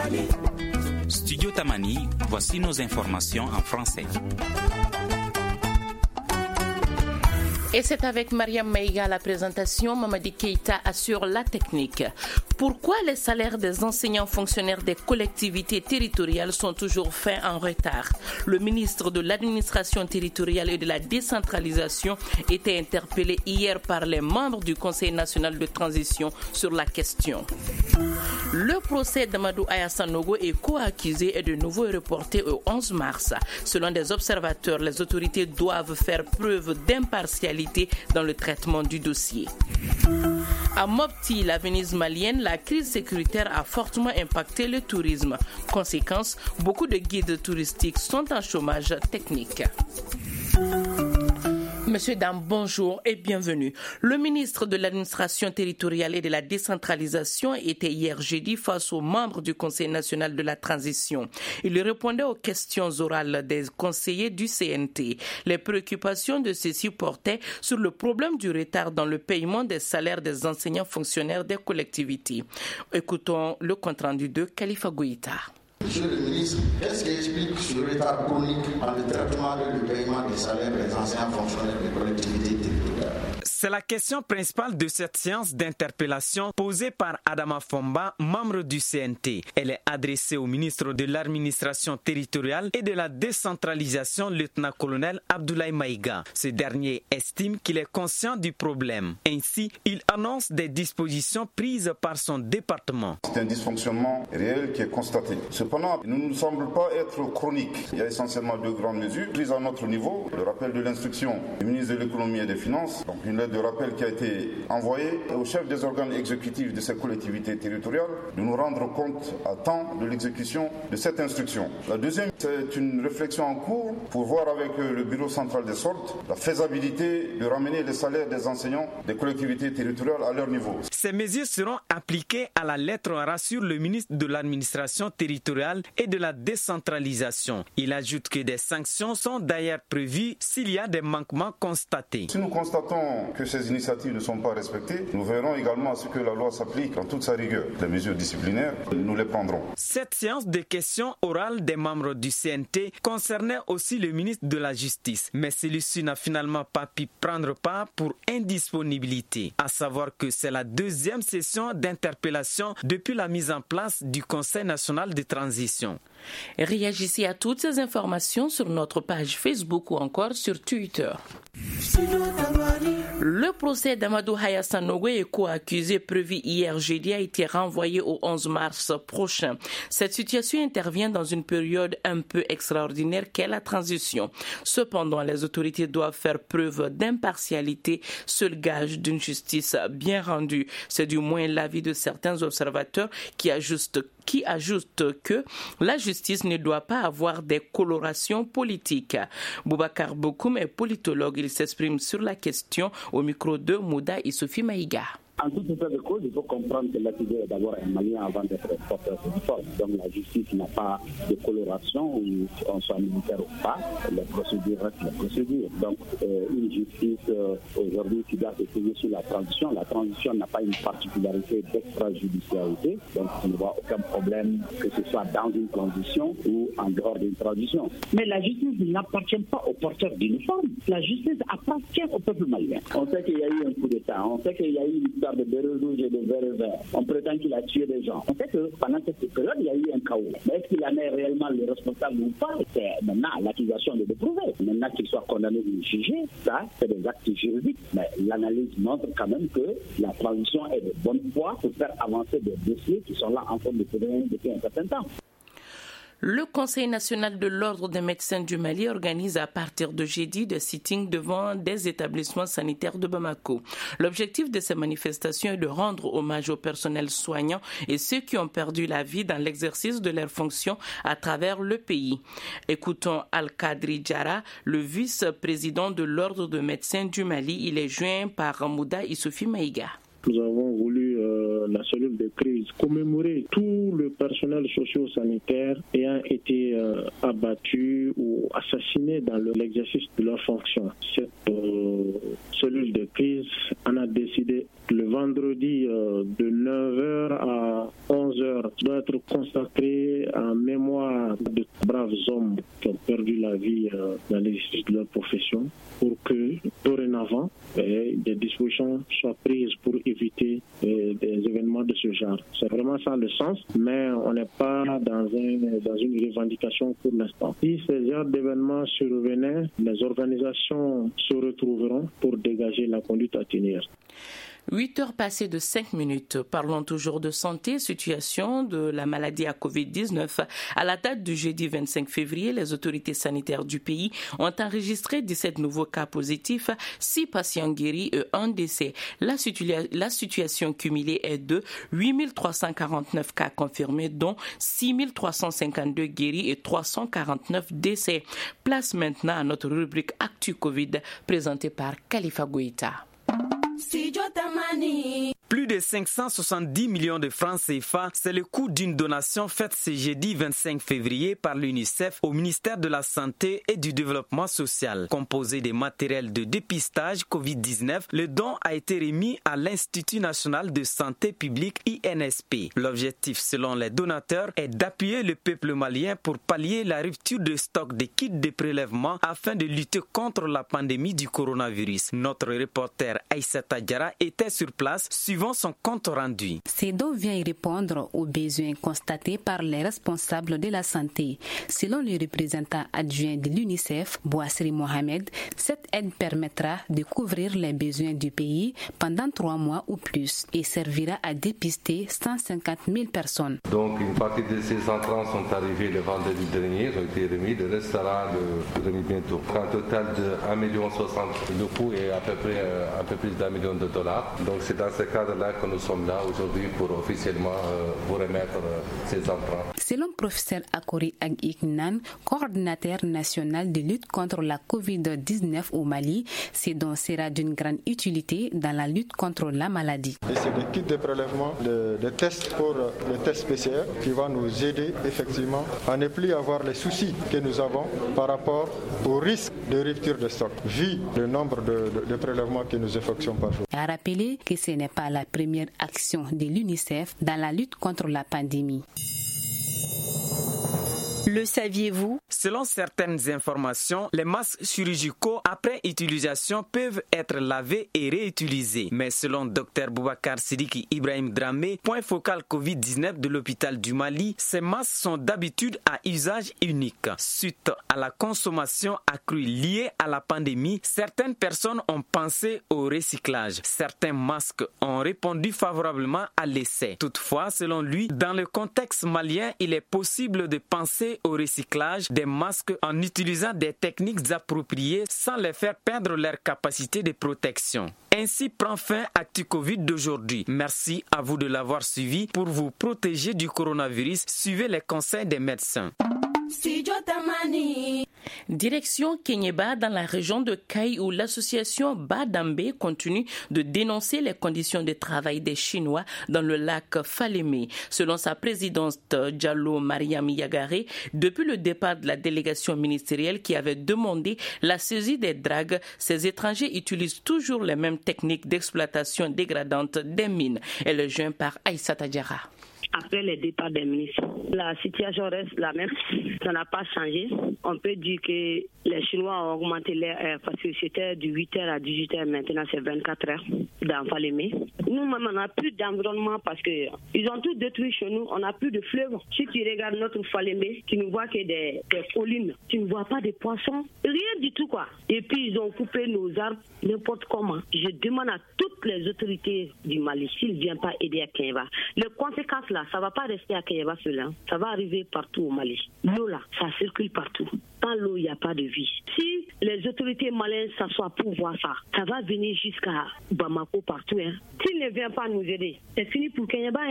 Studio Tamani, voici nos informations en français. Et c'est avec Mariam Maïga à la présentation, Mamadi Keïta assure la technique. Pourquoi les salaires des enseignants fonctionnaires des collectivités territoriales sont toujours faits en retard? Le ministre de l'administration territoriale et de la décentralisation était interpellé hier par les membres du Conseil national de transition sur la question. Le procès d'Amadou Aya Sanogo est co-accusé et de nouveau reporté au 11 mars. Selon des observateurs, les autorités doivent faire preuve d'impartialité dans le traitement du dossier. À Mopti, la Venise malienne, la crise sécuritaire a fortement impacté le tourisme. Conséquence, beaucoup de guides touristiques sont en chômage technique. Monsieur, dames, bonjour et bienvenue. Le ministre de l'administration territoriale et de la décentralisation était hier jeudi face aux membres du Conseil national de la transition. Il répondait aux questions orales des conseillers du CNT. Les préoccupations de ceux-ci portaient sur le problème du retard dans le paiement des salaires des enseignants fonctionnaires des collectivités. Écoutons le compte-rendu de Khalifa Goïta. Monsieur le ministre, qu'est-ce qui explique ce retard chronique dans le traitement et le paiement des salaires des anciens fonctionnaires des collectivités territoriales? C'est la question principale de cette séance d'interpellation posée par Adama Fomba, membre du CNT. Elle est adressée au ministre de l'administration territoriale et de la décentralisation, lieutenant-colonel Abdoulaye Maïga. Ce dernier estime qu'il est conscient du problème. Ainsi, il annonce des dispositions prises par son département. C'est un dysfonctionnement réel qui est constaté. Cependant, il ne nous semble pas être chronique. Il y a essentiellement deux grandes mesures prises à notre niveau. Le rappel de l'instruction du ministre de l'économie et des finances, donc une lettre de rappel qui a été envoyée aux chefs des organes exécutifs de ces collectivités territoriales de nous rendre compte à temps de l'exécution de cette instruction. La deuxième, c'est une réflexion en cours pour voir avec le bureau central des soldes la faisabilité de ramener les salaires des enseignants des collectivités territoriales à leur niveau. Ces mesures seront appliquées à la lettre, rassure le ministre de l'administration territoriale et de la décentralisation. Il ajoute que des sanctions sont d'ailleurs prévues s'il y a des manquements constatés. Si nous constatons que ces initiatives ne sont pas respectées, nous verrons également à ce que la loi s'applique en toute sa rigueur. Les mesures disciplinaires, nous les prendrons. Cette séance de questions orales des membres du CNT concernait aussi le ministre de la Justice, mais celui-ci n'a finalement pas pu prendre part pour indisponibilité. À savoir que c'est la deuxième session d'interpellation depuis la mise en place du Conseil national de transition. Réagissez à toutes ces informations sur notre page Facebook ou encore sur Twitter. Le procès d'Amadou Aya Sanogo est co-accusé prévu hier jeudi a été renvoyé au 11 mars prochain. Cette situation intervient dans une période un peu extraordinaire qu'est la transition. Cependant, les autorités doivent faire preuve d'impartialité, seul gage d'une justice bien rendue. C'est du moins l'avis de certains observateurs qui ajoutent que la justice ne doit pas avoir des colorations politiques. Boubacar Bokoum est politologue. Il s'exprime sur la question au micro de Mouda Issoufy Maïga. En tout état de cause, il faut comprendre que l'accusé est d'abord un Malien avant d'être porteur de force. Donc la justice n'a pas de coloration, où on soit militaire ou pas, les procédures restent les procédures. Donc une justice aujourd'hui qui doit se payer sur la transition n'a pas une particularité d'extrajudicialité. Donc je ne vois aucun problème que ce soit dans une transition ou en dehors d'une transition. Mais la justice n'appartient pas aux porteurs d'uniforme. La justice appartient au peuple malien. On sait qu'il y a eu un coup d'État, on sait qu'il y a eu une de béret rouge et de béret vert. On prétend qu'il a tué des gens. On sait que pendant cette période, il y a eu un chaos. Mais est-ce qu'il en est réellement le responsable ou pas? C'est maintenant l'accusation de le prouver. Maintenant qu'il soit condamné ou jugé, ça, c'est des actes juridiques. Mais l'analyse montre quand même que la transition est de bonne foi pour faire avancer des dossiers qui sont là en forme de problème depuis un certain temps. Le Conseil national de l'ordre des médecins du Mali organise à partir de jeudi des sittings devant des établissements sanitaires de Bamako. L'objectif de ces manifestations est de rendre hommage au personnel soignant et ceux qui ont perdu la vie dans l'exercice de leurs fonctions à travers le pays. Écoutons Al-Kadri Diarra, le vice-président de l'ordre des médecins du Mali. Il est joint par Mouda Issoufy Maïga. Nous avons voulu la cellule de crise, commémorer tout le personnel socio-sanitaire ayant été abattu ou assassiné dans l'exercice de leurs fonctions. Cette cellule de crise en a décidé le vendredi de 9h à 11h doit être consacré en mémoire de braves hommes qui ont perdu la vie dans l'exercice de leur profession, pour que dorénavant des dispositions soient prises pour éviter des événements de ce genre. C'est vraiment ça le sens, mais on n'est pas dans une revendication pour l'instant. Si ces genres d'événements survenaient, les organisations se retrouveront pour dégager la conduite à tenir. 8 heures passées de 5 minutes. Parlons toujours de santé, situation de la maladie à Covid-19. À la date du jeudi 25 février, les autorités sanitaires du pays ont enregistré 17 nouveaux cas positifs, 6 patients guéris et 1 décès. La situation cumulée est de 8 349 cas confirmés, dont 6 352 guéris et 349 décès. Place maintenant à notre rubrique Actu Covid, présentée par Khalifa Goïta. Plus de 570 millions de francs CFA, c'est le coût d'une donation faite ce jeudi 25 février par l'UNICEF au ministère de la Santé et du Développement social. Composé des matériels de dépistage COVID-19, le don a été remis à l'Institut national de santé publique INSP. L'objectif, selon les donateurs, est d'appuyer le peuple malien pour pallier la rupture de stock de kits de prélèvement afin de lutter contre la pandémie du coronavirus. Notre reporter Aïssata Diarra était sur place, suivant son compte rendu. Ces dons viennent répondre aux besoins constatés par les responsables de la santé. Selon le représentant adjoint de l'UNICEF, Bouassiri Mohamed, cette aide permettra de couvrir les besoins du pays pendant 3 mois ou plus et servira à dépister 150 000 personnes. Donc une partie de ces entrants sont arrivés le vendredi dernier, ils ont été remis, le reste sera remis bientôt. Un total de 1,60 million, le coût est à peu près un peu plus d'$1 million. Donc c'est dans ce cadre-là que nous sommes là aujourd'hui pour officiellement vous remettre ces entrants. Selon professeur Akori Agiknan, coordinateur national de lutte contre la COVID-19 au Mali, ces dons sera d'une grande utilité dans la lutte contre la maladie. Et c'est des kits de prélèvement, des tests pour le test PCR qui va nous aider effectivement à ne plus avoir les soucis que nous avons par rapport au risque de rupture de stock, vu le nombre de prélèvements que nous effectuons par jour. A rappeler que ce n'est pas la première action de l'UNICEF dans la lutte contre la pandémie. Le saviez-vous? Selon certaines informations, les masques chirurgicaux après utilisation peuvent être lavés et réutilisés. Mais selon Dr Boubacar Sidiki Ibrahim Dramé, point focal COVID-19 de l'hôpital du Mali, ces masques sont d'habitude à usage unique. Suite à la consommation accrue liée à la pandémie, certaines personnes ont pensé au recyclage. Certains masques ont répondu favorablement à l'essai. Toutefois, selon lui, dans le contexte malien, il est possible de penser au recyclage des masques en utilisant des techniques appropriées sans les faire perdre leur capacité de protection. Ainsi prend fin Actu Covid d'aujourd'hui. Merci à vous de l'avoir suivi. Pour vous protéger du coronavirus, suivez les conseils des médecins. Direction Kenyeba dans la région de Kaï où l'association Badambe continue de dénoncer les conditions de travail des Chinois dans le lac Falémé. Selon sa présidente Diallo Mariam Yagare, depuis le départ de la délégation ministérielle qui avait demandé la saisie des dragues, ces étrangers utilisent toujours les mêmes techniques d'exploitation dégradante des mines. Elle est jointe par Aïssata Diarra. Après le départ des ministres, la situation reste la même. Ça n'a pas changé. On peut dire que les Chinois ont augmenté leur heure parce que c'était de 8h à 18h. Maintenant, c'est 24h dans Falémé. Nous-mêmes, on n'a plus d'environnement parce qu'ils ont tout détruit chez nous. On n'a plus de fleuves. Si tu regardes notre Falémé, tu ne vois que des collines. Tu ne vois pas de poissons. Rien du tout, quoi. Et puis, ils ont coupé nos arbres n'importe comment. Je demande à toutes les autorités du Mali s'ils ne viennent pas aider à Kenyeba. Les conséquences, là, ça ne va pas rester à Kenyeba seul. Ça va arriver partout au Mali. L'eau, là, ça circule partout. Sans l'eau, il n'y a pas de vie. Si les autorités maliennes s'assoient pour voir ça, ça va venir jusqu'à Bamako partout. S'ils ne viennent pas nous aider, c'est fini pour Kenyeba.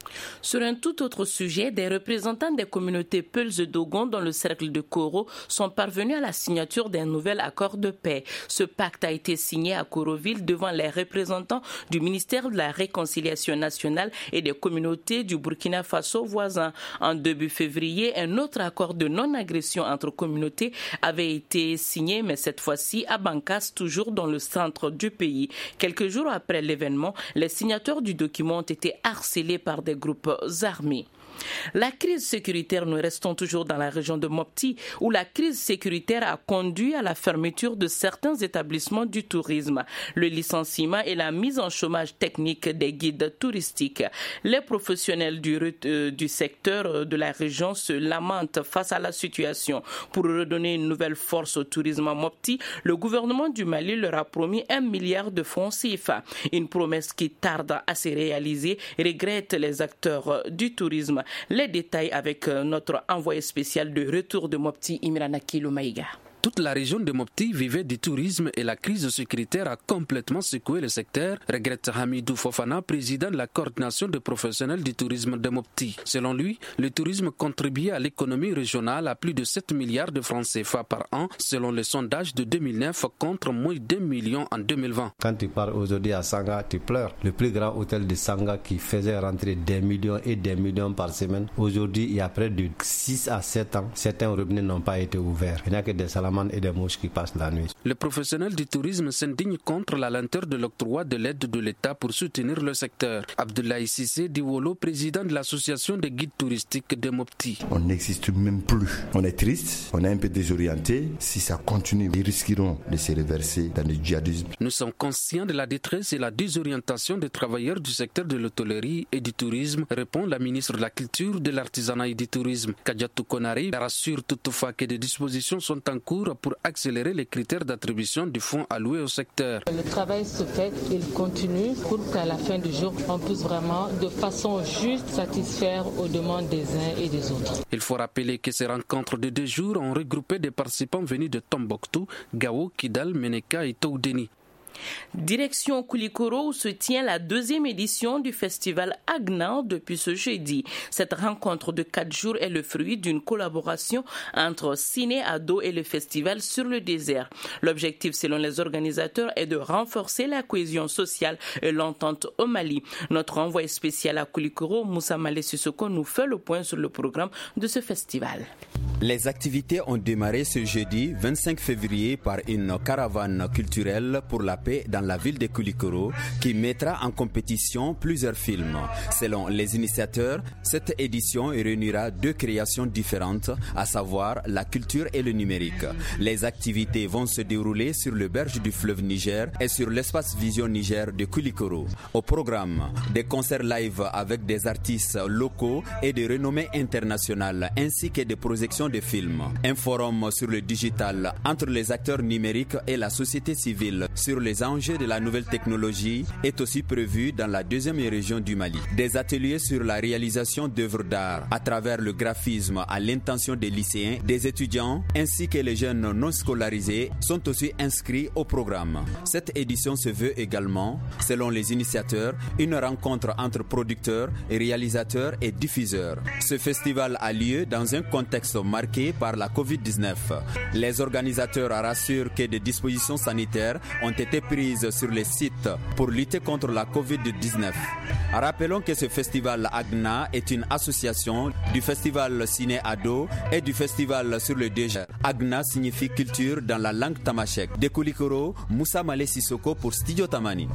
Sur un tout autre sujet, des représentants des communautés Peuls et Dogon dans le cercle de Koro sont parvenus à la signature d'un nouvel accord de paix. Ce pacte a été signé à Koroville devant les représentants du ministère de la Réconciliation nationale et des communautés du Burkina Faso voisin. En début février, un autre accord de non-agression entre communautés avait été signé, mais cette fois-ci à Bankas, toujours dans le centre du pays. Quelques jours après l'événement, les signataires du document ont été harcelés par des groupes armés. La crise sécuritaire, nous restons toujours dans la région de Mopti, où la crise sécuritaire a conduit à la fermeture de certains établissements du tourisme, le licenciement et la mise en chômage technique des guides touristiques. Les professionnels du secteur de la région se lamentent face à la situation. Pour redonner une nouvelle force au tourisme à Mopti, le gouvernement du Mali leur a promis 1 milliard de francs CFA. Une promesse qui tarde à se réaliser, regrettent les acteurs du tourisme. Les détails avec notre envoyé spécial de retour de Mopti, Imrana Kiloumaïga. Toute la région de Mopti vivait du tourisme et la crise sécuritaire a complètement secoué le secteur, regrette Hamidou Fofana, président de la coordination des professionnels du tourisme de Mopti. Selon lui, le tourisme contribuait à l'économie régionale à plus de 7 milliards de francs CFA par an, selon le sondage de 2009 contre moins d'1 million en 2020. Quand tu pars aujourd'hui à Sanga, tu pleures. Le plus grand hôtel de Sanga qui faisait rentrer des millions et des millions par semaine, aujourd'hui il y a près de 6 à 7 ans, certains robinets n'ont pas été ouverts. Il n'y a que des salamandres et des mouches qui passent la nuit. Les professionnels du tourisme s'indignent contre la lenteur de l'octroi de l'aide de l'État pour soutenir le secteur. Abdoulaye Sissé Diwolo, président de l'association des guides touristiques de Mopti. On n'existe même plus. On est triste, on est un peu désorienté. Si ça continue, ils risqueront de se reverser dans le djihadisme. Nous sommes conscients de la détresse et la désorientation des travailleurs du secteur de l'hôtellerie et du tourisme, répond la ministre de la Culture, de l'Artisanat et du Tourisme. Kadiatou Konari rassure toutefois que des dispositions sont en cours pour accélérer les critères d'attribution du fonds alloué au secteur. Le travail se fait, il continue pour qu'à la fin du jour, on puisse vraiment de façon juste satisfaire aux demandes des uns et des autres. Il faut rappeler que ces rencontres de 2 jours ont regroupé des participants venus de Tombouctou, Gao, Kidal, Meneka et Toudeni. Direction Koulikoro où se tient la 2e édition du festival Agna depuis ce jeudi. Cette rencontre de 4 jours est le fruit d'une collaboration entre Ciné Ado et le festival sur le désert. L'objectif, selon les organisateurs, est de renforcer la cohésion sociale et l'entente au Mali. Notre envoyé spécial à Koulikoro, Moussa Malé Sissoko, nous fait le point sur le programme de ce festival. Les activités ont démarré ce jeudi 25 février par une caravane culturelle pour la paix dans la ville de Koulikoro qui mettra en compétition plusieurs films. Selon les initiateurs, cette édition réunira 2 créations différentes, à savoir la culture et le numérique. Les activités vont se dérouler sur le berge du fleuve Niger et sur l'espace Vision Niger de Koulikoro. Au programme, des concerts live avec des artistes locaux et de renommée internationale ainsi que des projections de films. Un forum sur le digital entre les acteurs numériques et la société civile sur les enjeux de la nouvelle technologie est aussi prévu dans la 2e région du Mali. Des ateliers sur la réalisation d'œuvres d'art à travers le graphisme à l'intention des lycéens, des étudiants ainsi que les jeunes non scolarisés sont aussi inscrits au programme. Cette édition se veut également, selon les initiateurs, une rencontre entre producteurs, réalisateurs et diffuseurs. Ce festival a lieu dans un contexte marqué par la Covid-19. Les organisateurs rassurent que des dispositions sanitaires ont été prises sur les sites pour lutter contre la Covid-19. Rappelons que ce festival Agna est une association du festival Ciné Ado et du festival sur le désert. Agna signifie culture dans la langue tamashek. De Koulikoro, Moussa Malé Sissoko pour Studio Tamani.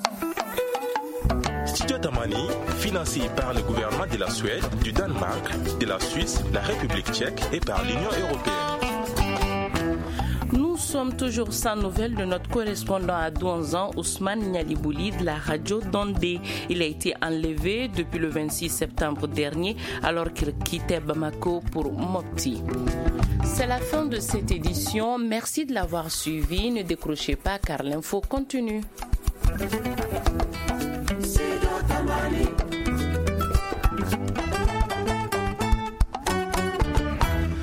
Studio Tamani, financé par le gouvernement de la Suède, du Danemark, de la Suisse, la République tchèque et par l'Union européenne. Nous sommes toujours sans nouvelles de notre correspondant à Douanzan, Ousmane Nyalibouli de la radio Dondé. Il a été enlevé depuis le 26 septembre dernier alors qu'il quittait Bamako pour Mopti. C'est la fin de cette édition. Merci de l'avoir suivi. Ne décrochez pas car l'info continue.